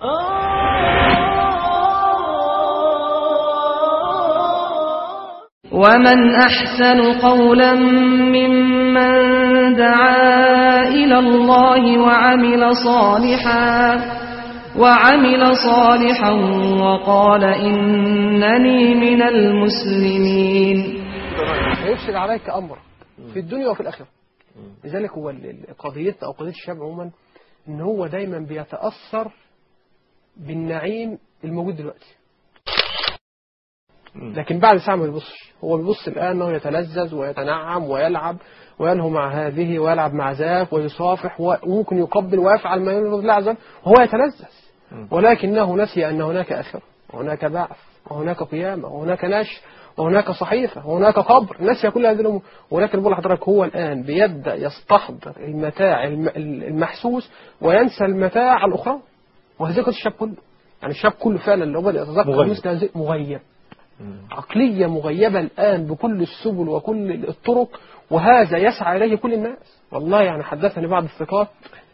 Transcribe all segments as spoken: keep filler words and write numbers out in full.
ومن أحسن قولا ممن دعا إلى الله وعمل صالحا وعمل صالحا وقال إنني من المسلمين. يفسد عليك أمر في الدنيا وفي الآخرة. لذلك هو قضيتنا أو قضية الشاب عموما إن هو دايما بيتأثر بالنعيم الموجود دلوقتي، لكن بعد ساعة ما يبصش. هو بيبص الآن أنه يتلذذ ويتنعم ويلعب ويلهو مع هذه ويلعب مع ذاك ويصافح وممكن يقبل ويفعل ما يرضي الله عز وجل وهو يتلذذ، ولكنه نسي أن هناك آخرة وهناك بعث وهناك قيامة وهناك نشر وهناك صحيفة وهناك قبر. نسي كل هذه الأمور، ولكن بقول لحضرتك هو الآن بيبدأ يستحضر المتاع المحسوس وينسى المتاع الأخرى. وهذا الشاب كله، يعني الشاب كله فعلا اللي هو بدأ يتذكر مثل هذه مغيب، عقلية مغيبة الآن بكل السبل وكل الطرق، وهذا يسعى إليه كل الناس. والله يعني حدثني بعض الثقات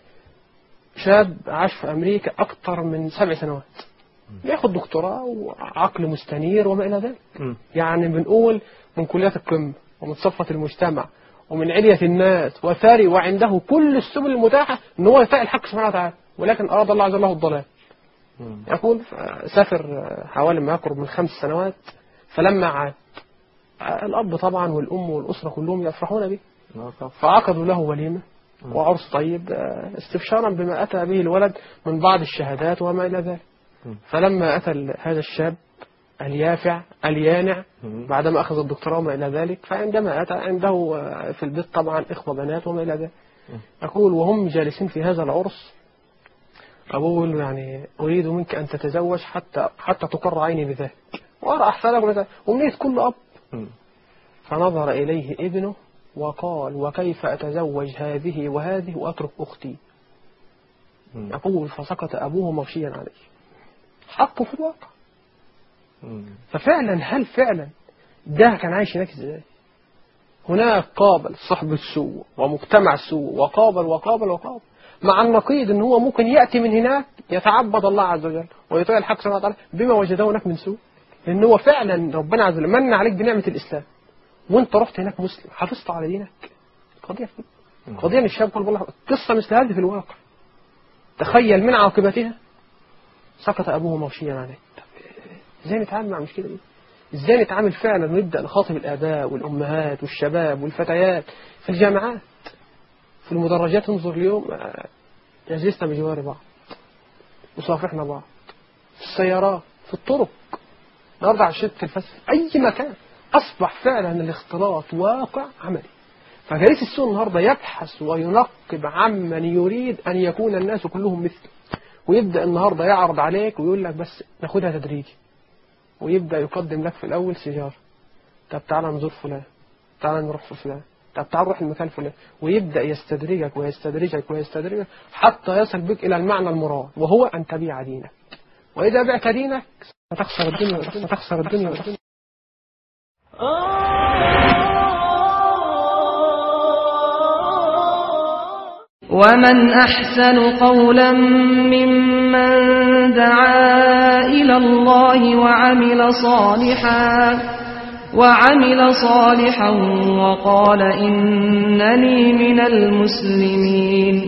شاب عاش في أمريكا أكثر من سبع سنوات ياخد دكتوراه وعقل مستنير وما إلى ذلك، يعني بنقول من كليات القمة ومن صفة المجتمع ومن علية الناس وثري وعنده كل السبل المتاحة أن هو يطيع الحق سبحانه وتعالى، ولكن أراد الله عز وجل الضلال. يقول سافر حوالي ما يقرب من خمس سنوات، فلما عاد الأب طبعا والأم والأسرة كلهم يفرحون به، فعقدوا له وليمة وعرس طيب استبشارا بما أتى به الولد من بعض الشهادات وما إلى ذلك. فلما أتى هذا الشاب اليافع اليانع بعدما أخذ الدكتوراه وما إلى ذلك، فعندما أتى عنده في البيت طبعا إخوة بنات وما إلى ذلك، يقول وهم جالسين في هذا العرس أقول يعني أريد منك أن تتزوج حتى حتى تقر عيني بذلك وأرى أحفادك ومنيت كل أب. فنظر إليه ابنه وقال وكيف أتزوج هذه وهذه وأترك أختي؟ يقول فسقط أبوه مغشيا عليه، حقه في الواقع. ففعلا هل فعلا ده كان عايش هناك ازاي؟ هناك قابل صحب السوء ومجتمع السوء وقابل وقابل وقابل، مع النقيض ان هو ممكن يأتي من هناك يتعبد الله عز وجل ويطيع الحق سبحانه وتعالى بما وجده هناك من سوء، لان هو فعلا ربنا عز وجل من عليك بنعمة الإسلام وانت رحت هناك مسلم حافظت على دينك. قضية في قضية الشاب كله والله قصة مثل هذه في الواقع. تخيل من عاقبتها سقط أبوه مغشيا عليه. ازاي نتعامل مع المشكلة دي؟ ازاي نتعامل فعلا ونبدأ نخاطب الآباء والأمهات والشباب والفتيات في الجامعات في المدرجات؟ انظر اليوم جلسنا بجوار بعض وصافحنا بعض في السيارات في الطرق النهارده على الشت في الفسح أي مكان أصبح فعلا الاختلاط واقع عملي. فجليس السوء النهارده يبحث وينقب عمن يريد أن يكون الناس كلهم مثله، ويبدأ النهارده يعرض عليك ويقول لك بس ناخدها تدريجي، ويبدأ يقدم لك في الأول سيجارة، طب تعالى نزور فلان، تعالى نروح في فلان، طب تعالى نروح المكان فلان، ويبدأ يستدرجك ويستدرجك ويستدرجك حتى يصل بك إلى المعنى المراد وهو أن تبيع دينك. وإذا بعت دينك ستخسر الدنيا ستخسر الدنيا والدنيا. ومن أحسن قولا ممن دعا إلى الله وعمل صالحا وعمل صالحا وقال إنني من المسلمين.